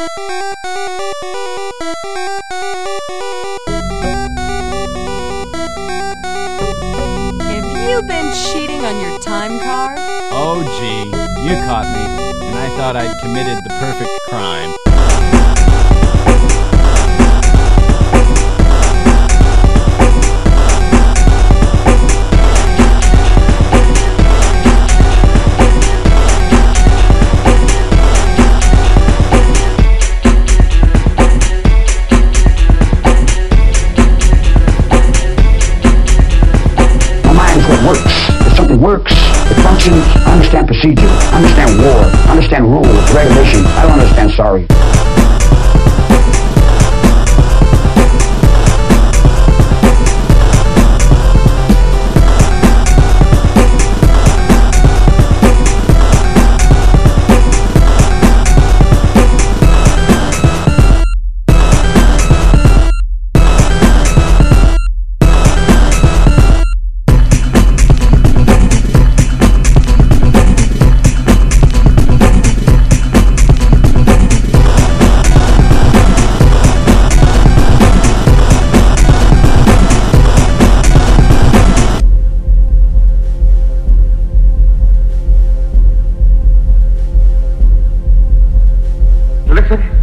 Have you been cheating on your time card? Oh gee, you caught me, and I thought I'd committed the perfect crime. Works. If something works, it functions. I understand procedure. I understand war. I understand rules, regulations. I don't understand sorry. Listen.